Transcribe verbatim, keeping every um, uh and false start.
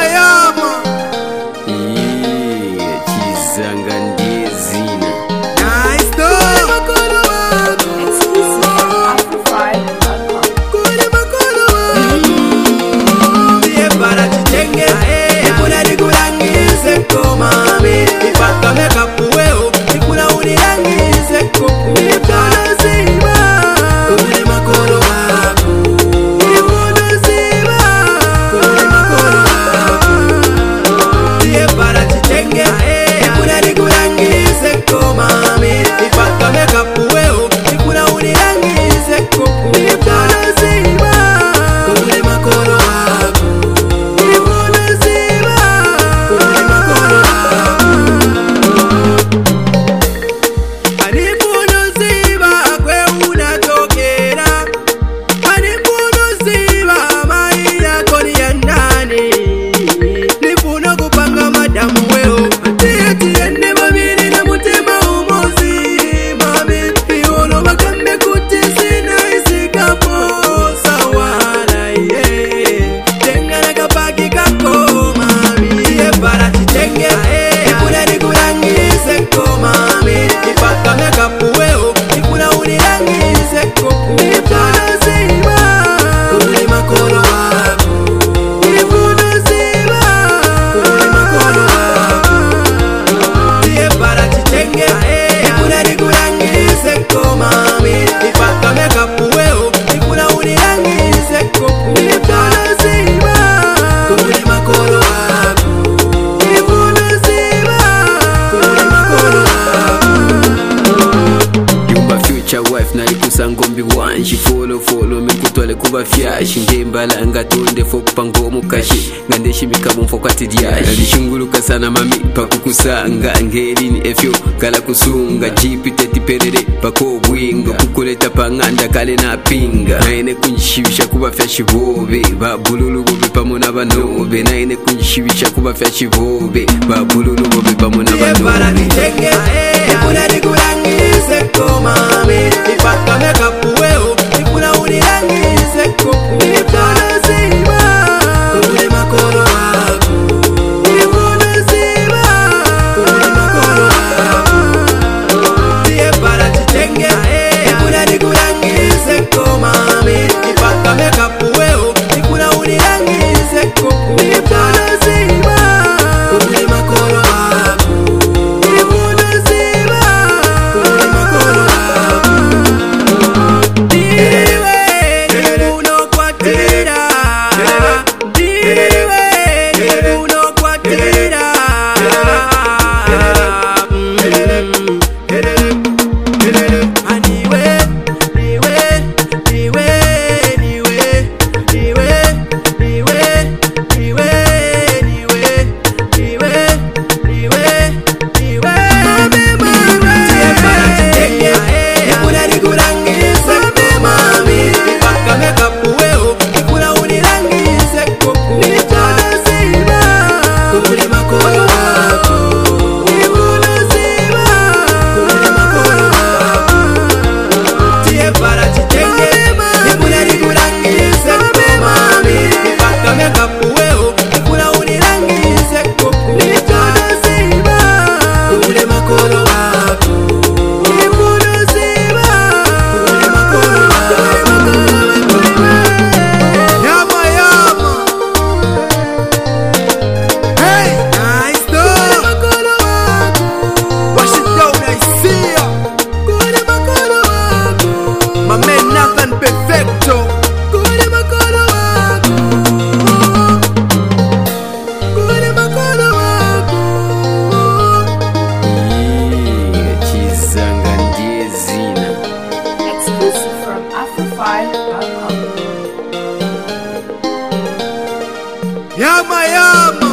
Yama yama Iye chizanga ndiye zina Nice dog Makolo wako Exclusive from Afrofy dot com. Kule makolo wako Iye para chitenge Nikuna nikurangize ko mami Ipaka makeup weo Nikuna unirangize ko Nipana zima Kule makolo wako Nikuna zima Kule makolo wako Iye para chitenge Nikuna nikurangize ko mami Ipaka makeup weo Nikuna unirangize ko Nipana zima Kule makolo wako Nikuna zima Kule makolo wako Anipuno ziba kwe unatokera Anipuno ziba mai yako ni ya ndani Nipuno kupanga madamu weo Atiye tiende mamini na mutima umozi Mami iwono makambe kutisina isikapo Sawala ye Tengana kapaki kako mami Iye para chitenge Nikuna nikurangize ko mami Ipaka makeup weo Nikuna unirangize ko Nipana zima Kule makolo wako Nikuna zima Kule makolo wako Iye para chitenge Nikuna nikurangize ko mami Ipaka makeup weo Nikuna unirangize ko Nipana zima Kule makolo wako Nikuna zima Kule makolo wako Yumba future wife nari kusangombi wanji Follow follow mikutwale kuba fyashi Ngembala ngatonde fokupa ngomu kashi Ngandeshi mikabu mfokwati diashi Nalishunguluka sana mami pakukusanga Ngerini efyo kala kusunga Jipi teti perere pako bwinga Kukuleta panganda kale na pinga Naine kunjishibisha kuba fyashi bobe Babululu bobe pamona banobe Naine kunjishibisha kuba fyashi bobe Babululu bobe pamona Iye para banobe nitenge Nikuna nikurangize ko mami Ipaka makeup weo Nikuna unirangize ko Nipana zima Kule makolo wako Nikuna zima Kule makolo wako Iye para chitenge Nikuna nikurangize ko mami Ipaka makeup weo Nikuna unirangize ko Nipana zima Kule makolo wako Nikuna zima Kule makolo wako Diriwe Nikuno kwa tira Diriwe Nikuno kwa tira Aniwe Niwe Niwe Niwe Niwe Niwe Niwe Niwe Niwe Niwe Niwe Mami mami Tiye para chitenge Nikuna nikurangize ko mami Ipaka makeup weo Nikuna unirangize ko Nipana zima Kule makolo wako Nikuna zima Kule makolo wako Tiye para chitenge Nikuna nikurangize ko mami Ipaka makeup weo Nikuna unirangize ko Nipana zima Kule makolo wako Nikuna zima Kule makolo wako Yama yama Hey nice dog Makolo wako Wash it down I see ya Kule makolo wako My man Nathan Perfecto Kule makolo wako Kule makolo wako Iye chizanga ndiye zina Exclusive from Afrofy dot com. Yama yama